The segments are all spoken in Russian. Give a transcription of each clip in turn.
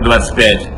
25.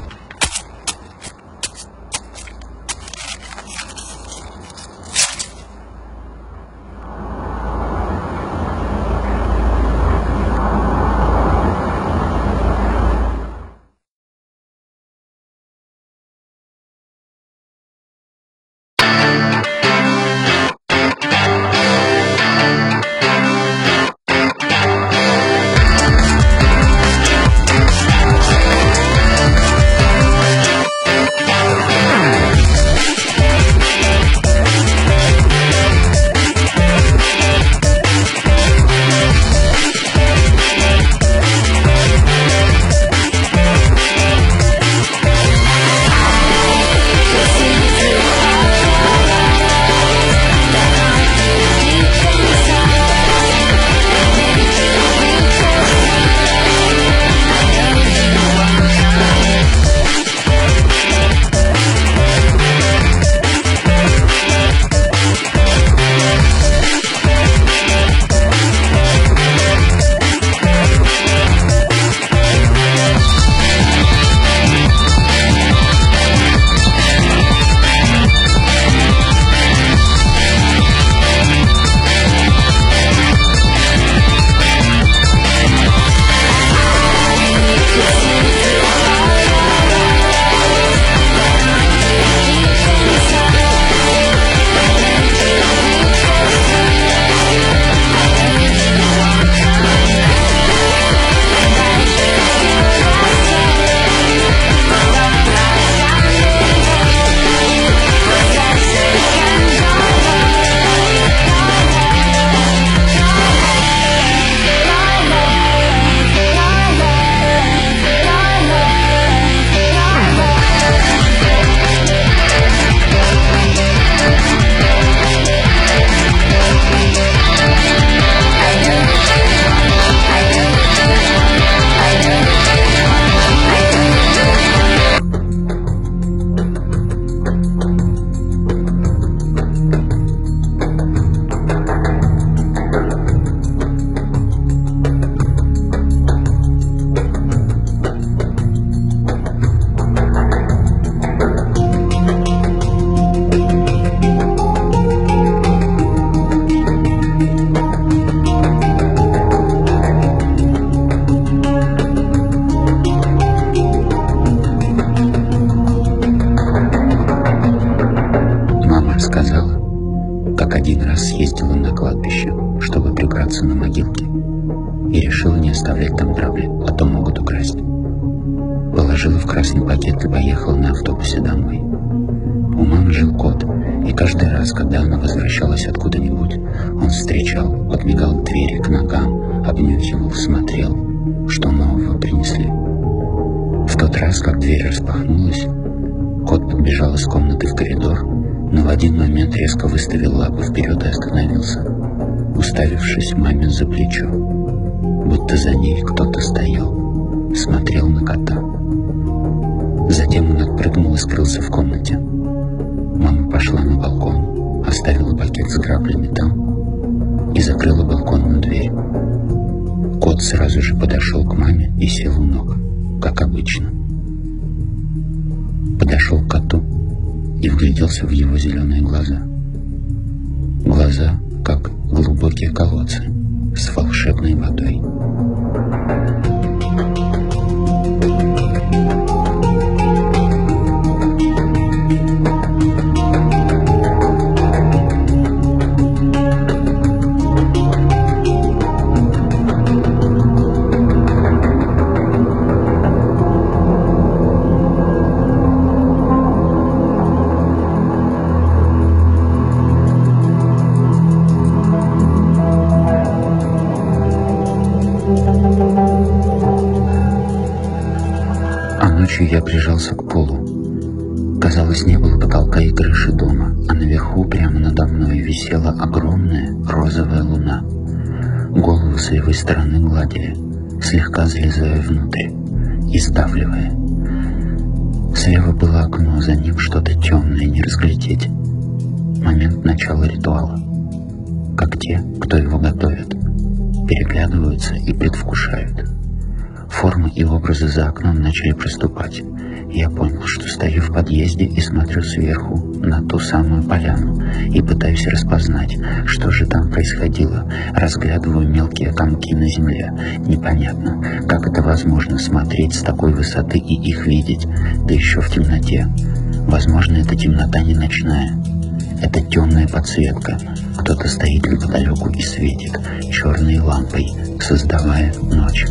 как один раз съездила на кладбище, чтобы прибраться на могилке, и решила не оставлять там травли, а то могут украсть. Положила в красный пакет и поехала на автобусе домой. У мамы жил кот, и каждый раз, когда она возвращалась откуда-нибудь, он встречал, подбегал к двери, к ногам, обнюхивал, смотрел, что нового принесли. В тот раз, как дверь распахнулась, кот подбежал из комнаты в коридор, но в один момент резко выставил лапы вперед и остановился, уставившись маме за плечо, будто за ней кто-то стоял, смотрел на кота. Затем он отпрыгнул и скрылся в комнате. Мама пошла на балкон, оставила пакет с граблями там и закрыла балконную дверь. Кот сразу же подошел к маме и сел у ног, как обычно. Подошел к коту и вгляделся в его зеленые глаза. Глаза, как глубокие колодцы с волшебной водой. Ночью я прижался к полу. Казалось, не было потолка и крыши дома, а наверху прямо надо мной висела огромная розовая луна. Голову с левой стороны гладили, слегка залезая внутрь и сдавливая. Слева было окно, за ним что-то темное, не разглядеть. Момент начала ритуала. Как те, кто его готовит, переглядываются и предвкушают. Формы и образы за окном начали проступать. Я понял, что стою в подъезде и смотрю сверху на ту самую поляну и пытаюсь распознать, что же там происходило. Разглядываю мелкие комки на земле. Непонятно, как это возможно смотреть с такой высоты и их видеть, да еще в темноте. Возможно, эта темнота не ночная. Это темная подсветка. Кто-то стоит неподалеку и светит черной лампой, создавая ночь.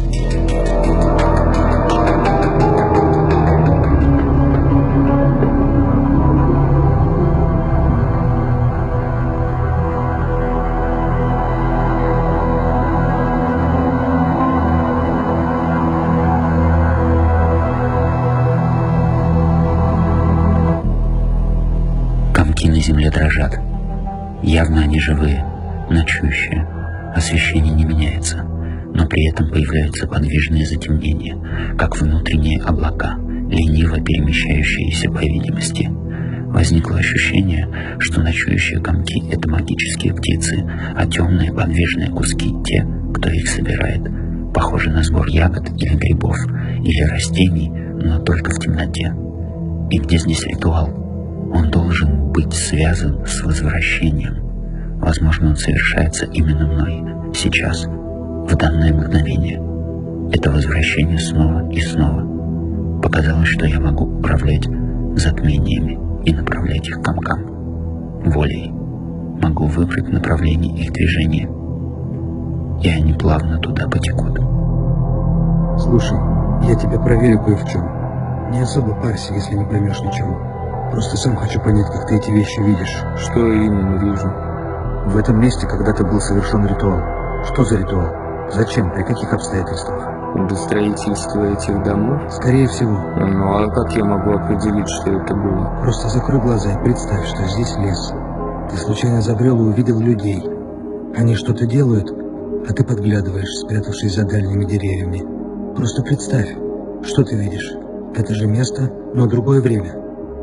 На земле дрожат. Явно они живые, ночующие. Освещение не меняется, но при этом появляются подвижные затемнения, как внутренние облака, лениво перемещающиеся по видимости. Возникло ощущение, что ночующие комки — это магические птицы, а темные подвижные куски — те, кто их собирает. Похоже на сбор ягод или грибов, или растений, но только в темноте. И где здесь ритуал? Он должен быть связан с возвращением. Возможно, он совершается именно мной, сейчас, в данное мгновение. Это возвращение снова и снова. Показалось, что я могу управлять затмениями и направлять их комкам. Волей. Могу выбрать направление их движения, и они плавно туда потекут. Слушай, я тебя проверю кое в чем. Не особо парься, если не поймешь ничего. Просто сам хочу понять, как ты эти вещи видишь. Что именно вижу? В этом месте когда-то был совершен ритуал. Что за ритуал? Зачем? При каких обстоятельствах? До строительства этих домов? Скорее всего. Ну а как я могу определить, что это было? Просто закрой глаза и представь, что здесь лес. Ты случайно забрел и увидел людей. Они что-то делают, а ты подглядываешь, спрятавшись за дальними деревьями. Просто представь, что ты видишь. Это же место, но другое время.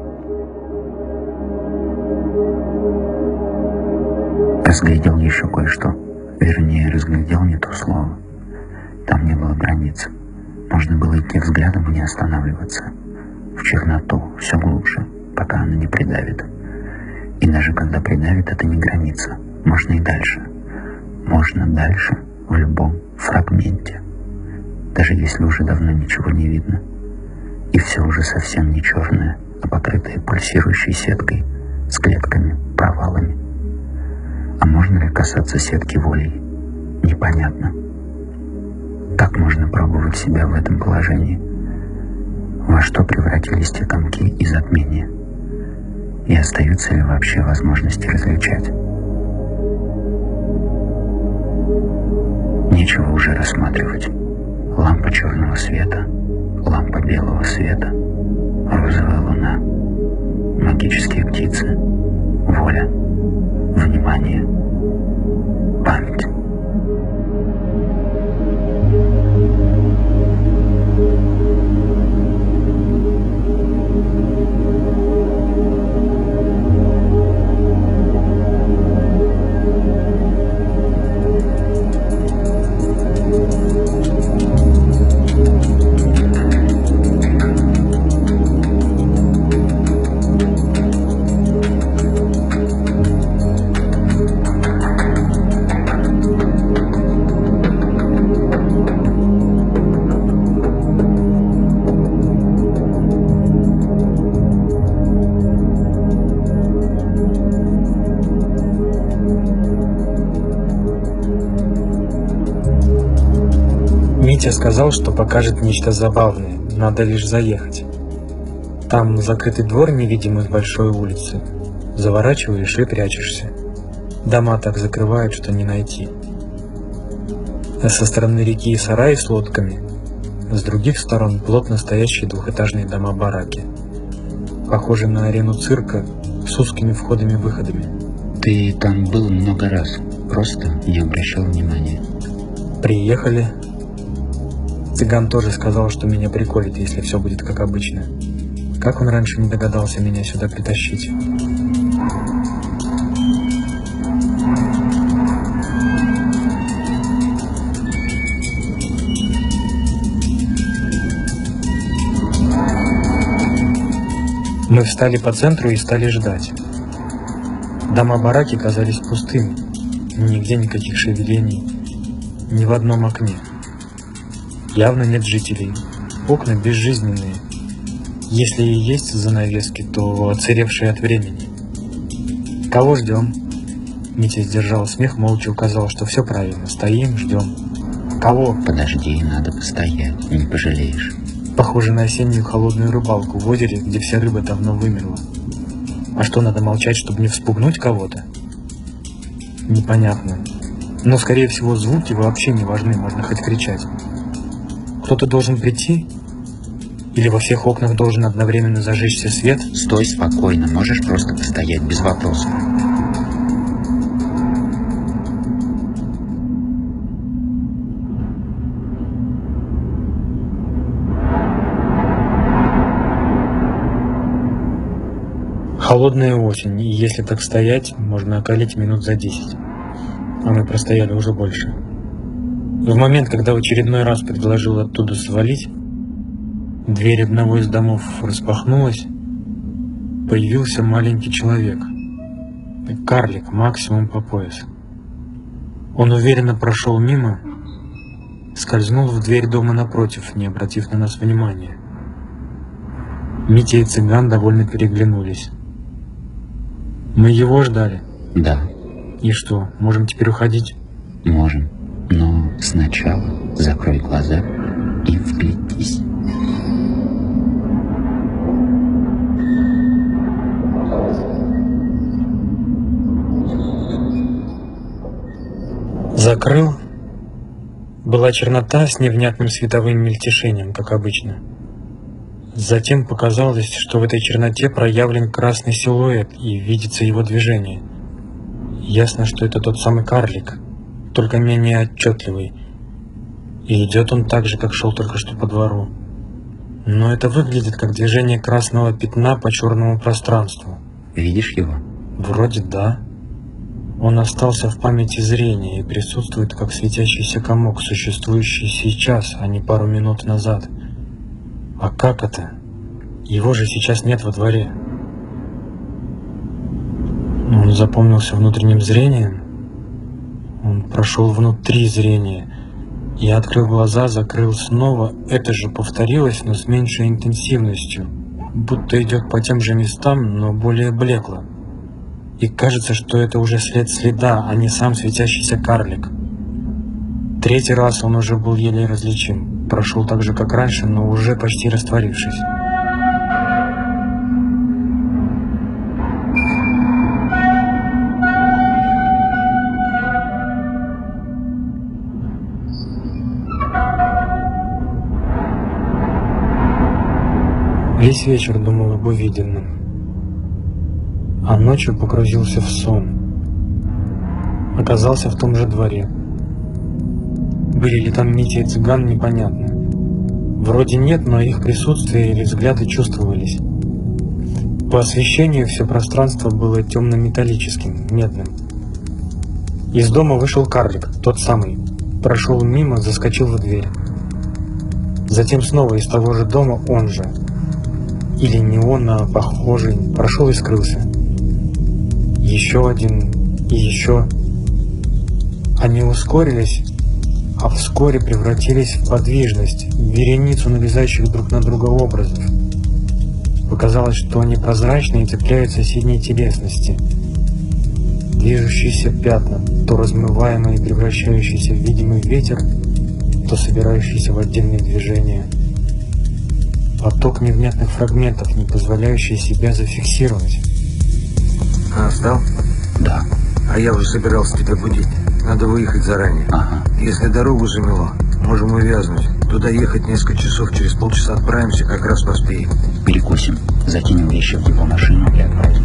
Разглядел еще кое-что. Вернее, разглядел не то слово. Там не было границ. Можно было идти взглядом и не останавливаться. В черноту, все глубже, пока она не придавит. И даже когда придавит, это не граница. Можно и дальше. Можно дальше в любом фрагменте. Даже если уже давно ничего не видно. И все уже совсем не черное, а покрытое пульсирующей сеткой, с клетками, провалами. А можно ли касаться сетки волей? Непонятно. Как можно пробовать себя в этом положении? Во что превратились те комки и затмения? И остаются ли вообще возможности различать? Нечего уже рассматривать. Лампа черного света, лампа белого света, розовая луна, магические птицы, воля, внимание, память. Митя сказал, что покажет нечто забавное, надо лишь заехать. Там закрытый двор, невидимый с большой улицы. Заворачиваешь и прячешься. Дома так закрывают, что не найти. А со стороны реки сараи с лодками, с других сторон плотно стоящие двухэтажные дома-бараки. Похожи на арену цирка с узкими входами-выходами. Ты там был много раз, просто не обращал внимания. Приехали. Цыган тоже сказал, что меня приколит, если все будет как обычно. Как он раньше не догадался меня сюда притащить? Мы встали по центру и стали ждать. Дома-бараки казались пустыми, нигде никаких шевелений, ни в одном окне. Явно нет жителей, окна безжизненные. Если и есть занавески, то отсыревшие от времени. Кого ждем? Митя сдержал смех, молча указал, что все правильно. Стоим, ждем. Кого? Подожди, надо постоять, не пожалеешь. Похоже на осеннюю холодную рыбалку в озере, где вся рыба давно вымерла. А что, надо молчать, чтобы не вспугнуть кого-то? Непонятно. Но, скорее всего, звуки вообще не важны, можно хоть кричать. Кто-то должен прийти? Или во всех окнах должен одновременно зажечься свет? Стой спокойно, можешь просто постоять без вопросов. Холодная осень, и если так стоять, можно околеть минут за 10. А мы простояли уже больше. В момент, когда в очередной раз предложил оттуда свалить, дверь одного из домов распахнулась, появился маленький человек. Карлик, максимум по пояс. Он уверенно прошел мимо, скользнул в дверь дома напротив, не обратив на нас внимания. Митя и цыган довольно переглянулись. Мы его ждали? Да. И что, можем теперь уходить? Можем, но сначала закрой глаза и вглядись. Закрыл. Была чернота с невнятным световым мельтешением, как обычно. Затем показалось, что в этой черноте проявлен красный силуэт и видится его движение. Ясно, что это тот самый карлик, только менее отчетливый. И идет он так же, как шел только что по двору. Но это выглядит как движение красного пятна по черному пространству. Видишь его? Вроде да. Он остался в памяти зрения и присутствует как светящийся комок, существующий сейчас, а не пару минут назад. А как это? Его же сейчас нет во дворе. Он запомнился внутренним зрением. Он прошел внутри зрения. Я открыл глаза, закрыл снова. Это же повторилось, но с меньшей интенсивностью. Будто идет по тем же местам, но более блекло. И кажется, что это уже след следа, а не сам светящийся карлик. Третий раз он уже был еле различим. Прошел так же, как раньше, но уже почти растворившись. Весь вечер думал об увиденном, а ночью погрузился в сон. Оказался в том же дворе. Были ли там Митя и цыган, непонятно. Вроде нет, но их присутствие или взгляды чувствовались. По освещению все пространство было темно-металлическим, медным. Из дома вышел карлик, тот самый. Прошел мимо, заскочил в дверь. Затем снова из того же дома он же. Или не он, а похожий. Прошел и скрылся. Еще один и еще. Они ускорились, а вскоре превратились в подвижность, в вереницу навязающих друг на друга образов. Показалось, что они прозрачны и цепляют соседней телесности. Движущиеся пятна, то размываемые и превращающиеся в видимый ветер, то собирающиеся в отдельные движения. Поток невнятных фрагментов, не позволяющий себя зафиксировать. Встал? Да. А я уже собирался тебя будить. Надо выехать заранее. Ага. Если дорогу замело, можем увязнуть. Туда ехать несколько часов, через полчаса отправимся, как раз поспеем. Перекусим, закинем вещи в его машину и отправимся.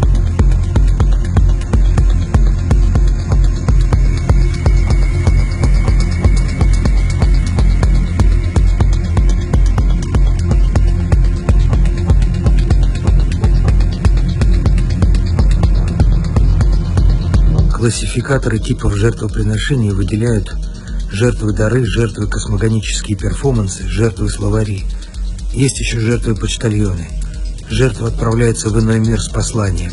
Классификаторы типов жертвоприношений выделяют жертвы дары, жертвы космогонические перформансы, жертвы словари. Есть еще жертвы почтальоны. жертва отправляется в иной мир с посланием.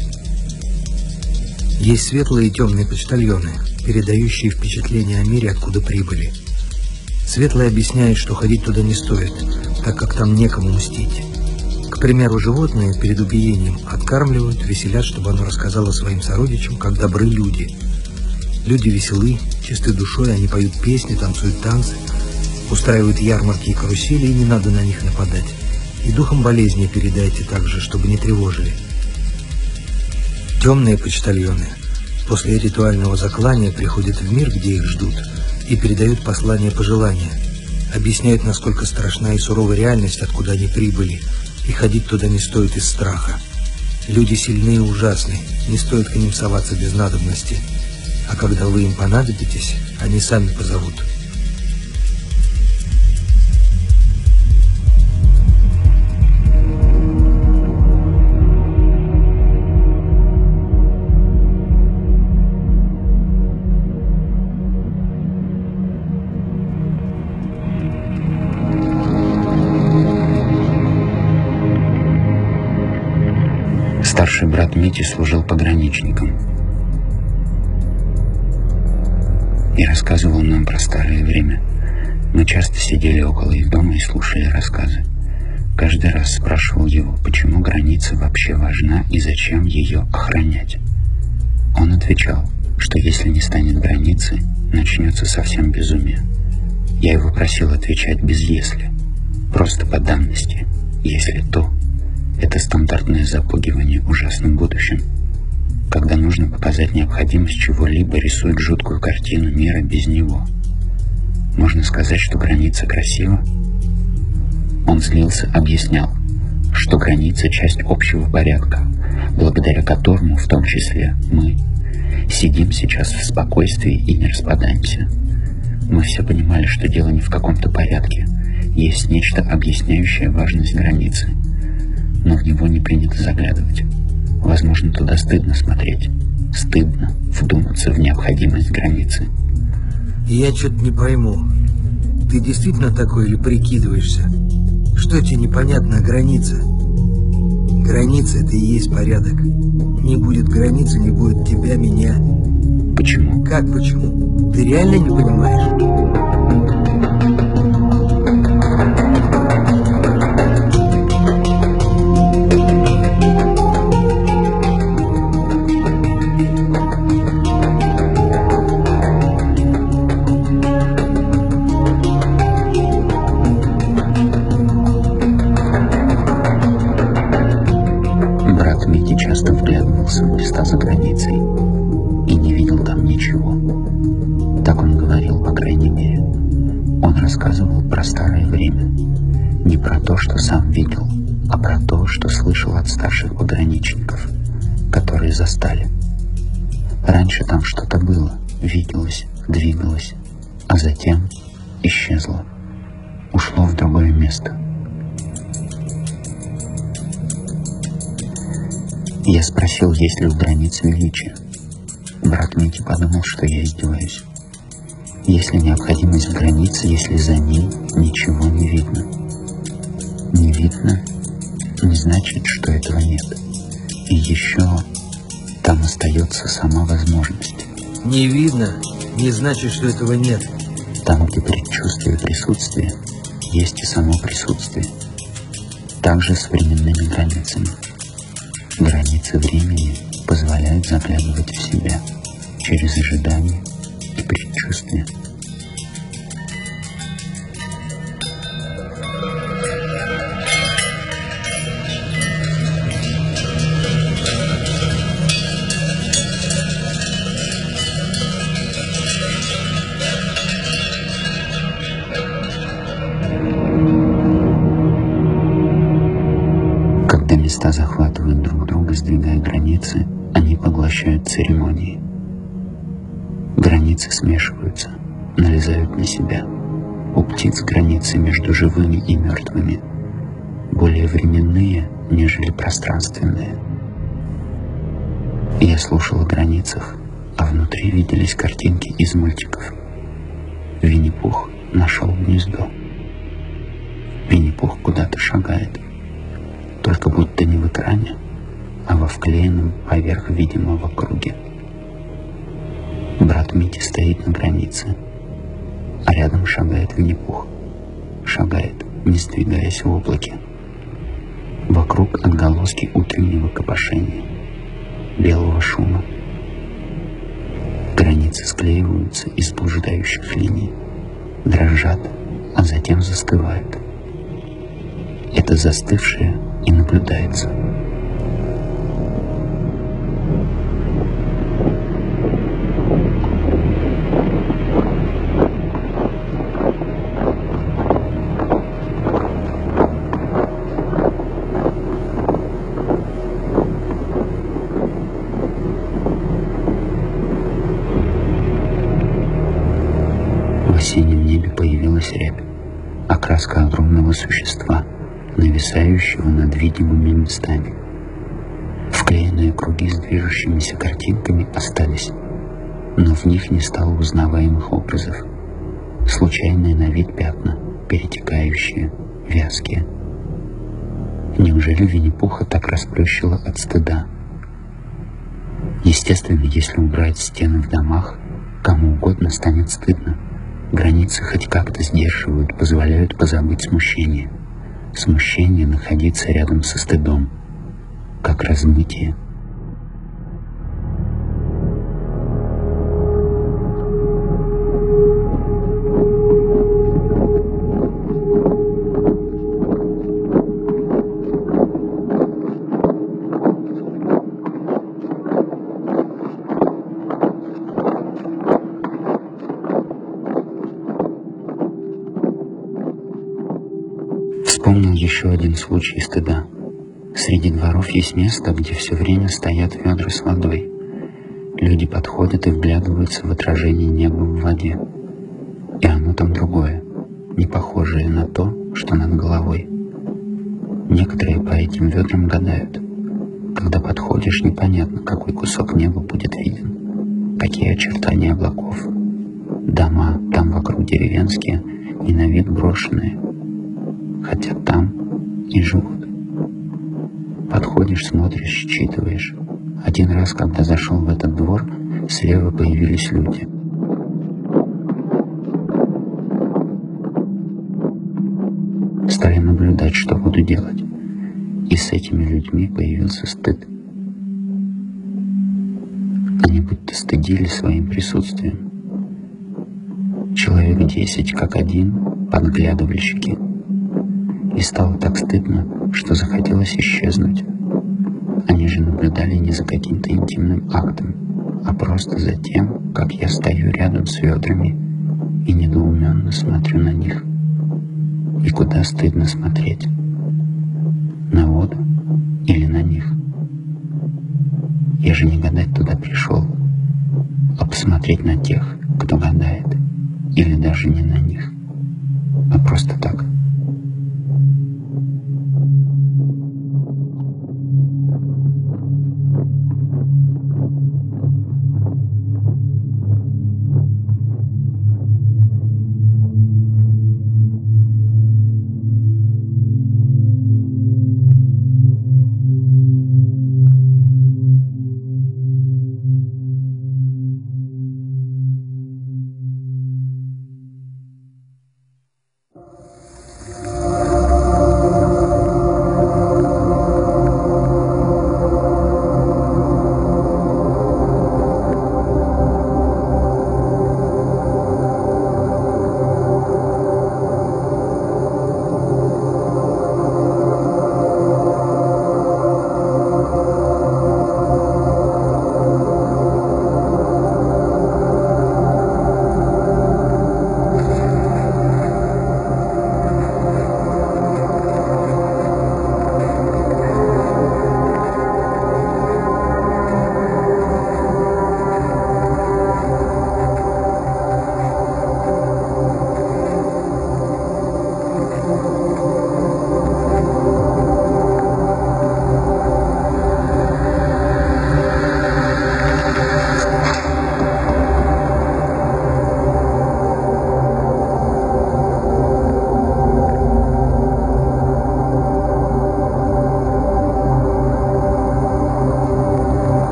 Есть светлые и темные почтальоны, передающие впечатление о мире, откуда прибыли. Светлые объясняют, что ходить туда не стоит, так как там некому мстить. К примеру, животные перед убиением откармливают, веселят, чтобы оно рассказало своим сородичам, как добры люди. Люди веселы, чистой душой, они поют песни, танцуют танцы, устраивают ярмарки и карусели, и не надо на них нападать. И духом болезни передайте также, чтобы не тревожили. Темные почтальоны после ритуального заклания приходят в мир, где их ждут, и передают послание пожелания, объясняют, насколько страшна и сурова реальность, откуда они прибыли, и ходить туда не стоит из страха. Люди сильны и ужасны, не стоит к ним соваться без надобности, а когда вы им понадобитесь, они сами позовут. Старший брат Мити служил пограничником и рассказывал нам про старое время. Мы часто сидели около их дома и слушали рассказы. Каждый раз спрашивал его, почему граница вообще важна и зачем ее охранять. Он отвечал, что если не станет границы, начнется совсем безумие. Я его просил отвечать без «если», просто по данности, если то. Это стандартное запугивание ужасным будущим. Когда нужно показать необходимость чего-либо, рисует жуткую картину мира без него. Можно сказать, что граница красива? Он злился, объяснял, что граница — часть общего порядка, благодаря которому, в том числе, мы сидим сейчас в спокойствии и не распадаемся. Мы все понимали, что дело не в каком-то порядке, есть нечто, объясняющее важность границы. Но в него не принято заглядывать. Возможно, туда стыдно смотреть. Стыдно вдуматься в необходимость границы. Я что-то не пойму. Ты действительно такой или прикидываешься? Что тебе непонятно о границе? Граница — это и есть порядок. Не будет границы, не будет тебя, меня. Почему? Как почему? Ты реально не понимаешь? Часто вглядывался в места за границей и не видел там ничего. Так он говорил, по крайней мере. Он рассказывал про старое время. Не про то, что сам видел, а про то, что слышал от старших пограничников, которые застали. Раньше там что-то было, виделось, двигалось, а затем исчезло, ушло в другое место. Я спросил, есть ли у границ величие. Брат Мити подумал, что я издеваюсь. Если необходимость в границе, если за ней ничего не видно. Не видно не значит, что этого нет. И еще там остается сама возможность. Не видно не значит, что этого нет. Там, где предчувствие присутствия, есть и само присутствие. Также с временными границами. Границы времени позволяют заглядывать в себя через ожидание и предчувствие. Когда места захватывают друг друга, сдвигая границы, они поглощают церемонии. Границы смешиваются, налезают на себя. У птиц границы между живыми и мертвыми, более временные, нежели пространственные. Я слушал о границах, а внутри виделись картинки из мультиков. Винни-Пух нашел гнездо. Винни-Пух куда-то шагает. только будто не в экране, а во вклеенном поверх видимого круге. Брат Мити стоит на границе, а рядом шагает Винни-Пух. Шагает, не сдвигаясь в облаке. Вокруг отголоски утреннего копошения, белого шума. Границы склеиваются из блуждающих линий, дрожат, а затем застывают. Это застывшее и наблюдается. В осеннем небе появилась рябь, окраска огромного существа, нависающего над видимыми местами. Вклеенные круги с движущимися картинками остались, но в них не стало узнаваемых образов. Случайные на вид пятна, перетекающие, вязкие. Неужели Винни-Пуха так расплющило от стыда? Естественно, если убрать стены в домах, кому угодно станет стыдно. Границы хоть как-то сдерживают, позволяют позабыть смущение. Смущение находиться рядом со стыдом, как размытие. Вспомнил еще один случай стыда. Среди дворов есть место, где все время стоят ведра с водой. Люди подходят и вглядываются в отражение неба в воде. И оно там другое, не похожее на то, что над головой. Некоторые по этим ведрам гадают. Когда подходишь, непонятно, какой кусок неба будет виден, какие очертания облаков. Дома там вокруг деревенские и на вид брошенные, хотя там и живут. Подходишь, смотришь, считываешь. Один раз, когда зашел в этот двор, слева появились люди. Стали наблюдать, что буду делать. И с этими людьми появился стыд. Они будто стыдились своим присутствием. Человек 10, как один, подглядывальщики. И стало так стыдно, что захотелось исчезнуть. Они же наблюдали не за каким-то интимным актом, а просто за тем, как я стою рядом с ведрами и недоуменно смотрю на них. И куда стыдно смотреть? На воду или на них? Я же не гадать туда пришел, а посмотреть на тех, кто гадает, или даже не на них, а просто так.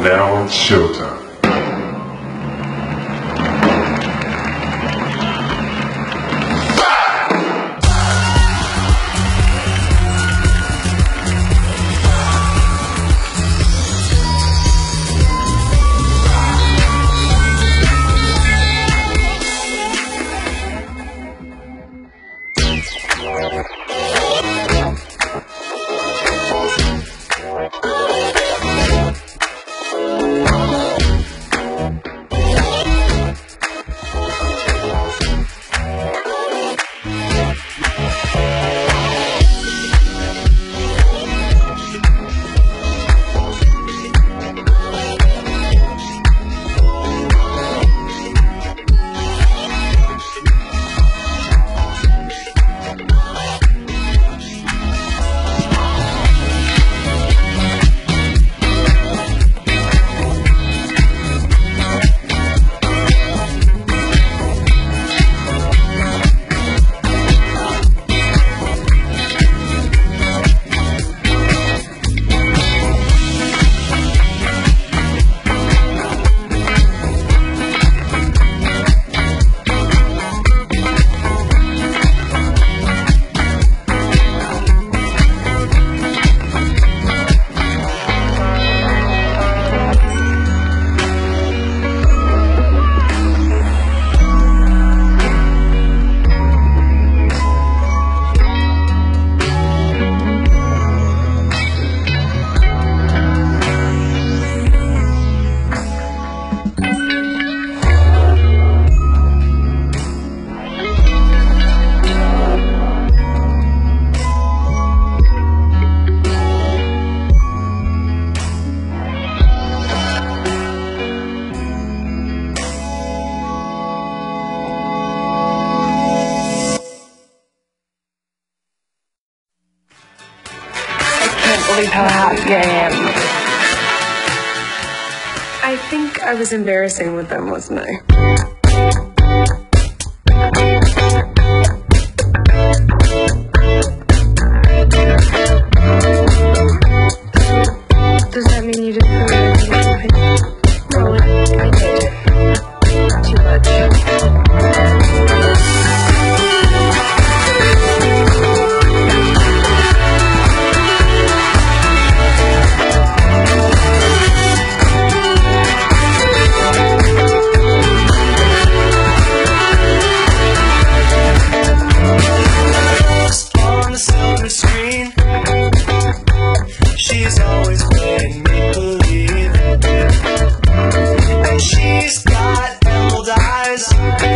Now it's showtime. How happy I am. I think I was embarrassing with them, wasn't I? Does that mean you didn't put anything? No, I did. Too much. She's always playing make-believe, and she's got emerald eyes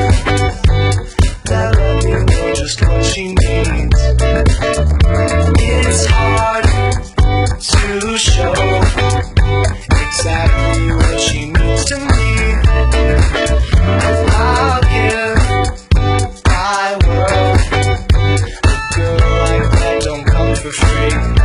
that let me know just what she needs. It's hard to show exactly what she means to me. I'll give my world. A girl like that don't come for free.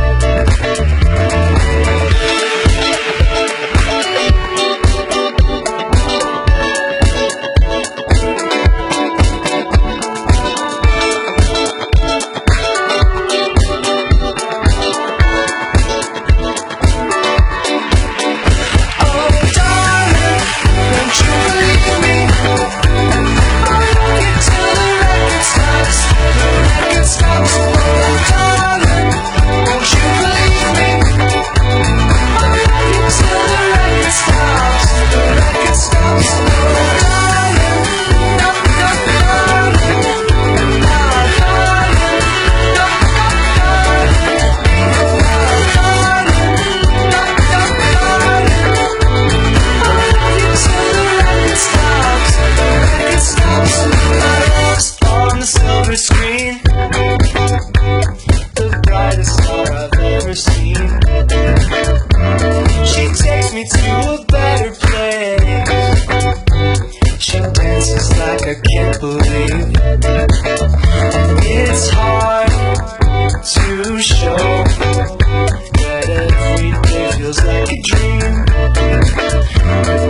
I can't believe it's hard to show that every day feels like a dream.